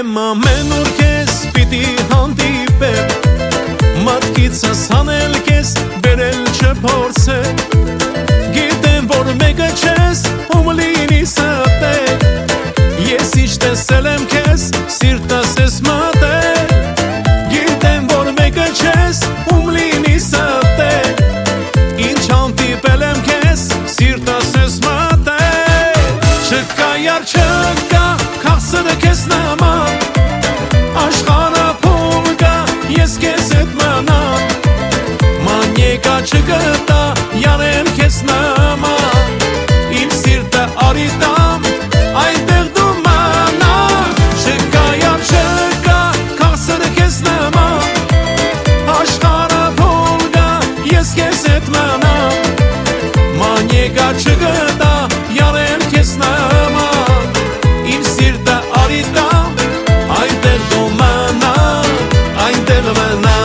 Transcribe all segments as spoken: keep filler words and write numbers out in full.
Եմ ամենուր քեզ պիտի հանդիպեմ Մատքիցս հանել քեզ բերել չփորձե Գիտեմ որ մեկը չես ում լինի սատե Ես ինչ տեսել եմ քեզ սիրտս ես մատե Գիտեմ որ մեկը չես ում լինի սատե Ինչ հանդիպել եմ քեզ սիրտս ես մատե Չկա յար չկա քասը քեզ նման Աշխարհը փոլ կա ես քեզ հետ մնամ Մանյեկա չգտա յարեմ քեզ նման Իմ սիրտը արիտամ այնտեղ դու մանա Չկա յար չկա քասը քեզ նման Աշխարհը փոլ կա ես քեզ հետ մնամ Մանյեկա չգտա յարեմ քեզ նման Իմ սիրտը արիտամ այնտեղ դու մանա այնտեղ մնա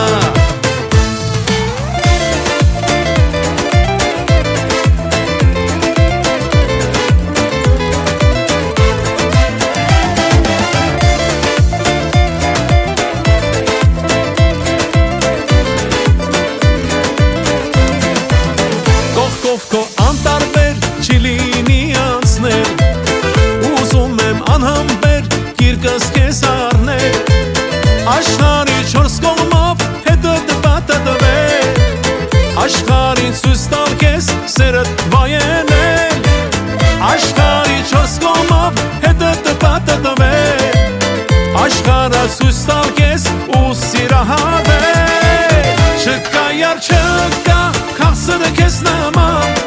Կողքով քո անտարբեր չի լինի անցնել Ուզում եմ անհամբեր գիրկս քեզ առնել Աշխարհի չորս կողմով հետդ պատտվել Աշխարհին ցույց տալ քեզ սերդ վայելել Աշխարհի չորս կողմով հետդ պատտվել Աշխարհը ցույց տալ քեզ ու սիրահարվել Չկա յար չկա քասը քեզ նման